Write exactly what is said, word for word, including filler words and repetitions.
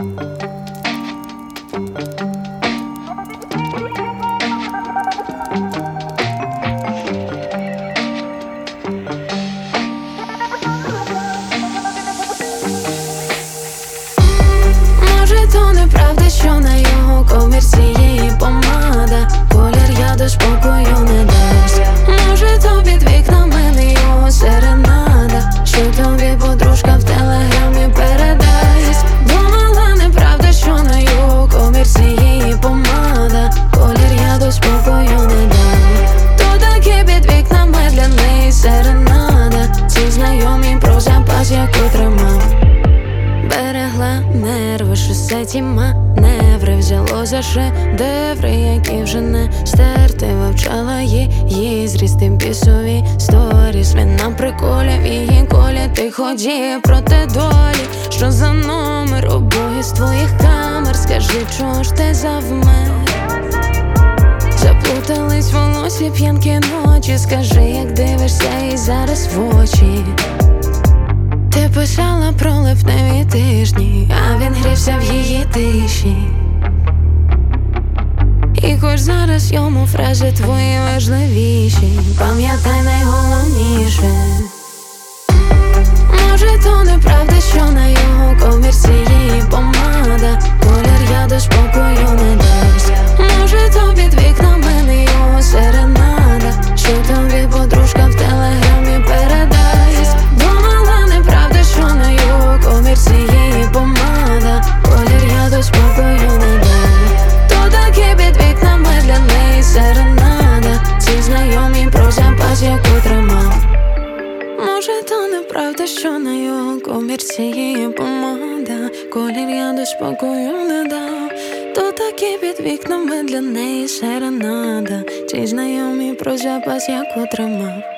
Може, то неправда, що на його комірці її помада, колір я до спокою не дасть. Може, то під вікнами не його серенада, що тобі подружка в телеграмі передасть. Думала, неправда, що на його комірці її помада, колір я до спокою не дам. То таки під вікнами для неї серенада, ці знайомі про запас, яку тримав. Берегла нерви, шосе ті маневри, взяло за шедеври, які вже не стерти. Вивчала її зрісти бісові сторіс. Він на приколі в її колі, ти ходіє проти долі. Що за номер обоє з твоїх камер? Скажи, чого ж ти завмер? Заплутались волосся, п'янки ночі. Скажи, як дивишся їй зараз в очі. Ти писала про липневі тижні, а він грівся в її тиші. І хоч зараз йому фрази твої важливіші, пам'ятай найголовніше. Може, то неправда, що на його комірці її помада, колір я до спокою не дасть. Може, то під вікнами не його серенада, що тобі подружка в телеграмі передасть. Думала, неправда, що на його комірці її помада, колір я до спокою не дам. То таки під вікнами для неї серенада, ці знайомі про запас, яку тримав. Може, то неправда, що на його комірці її помада, колір я до спокою не дав. То таки під вікнами для неї серенада, ці знайомі про запас, яку тримав.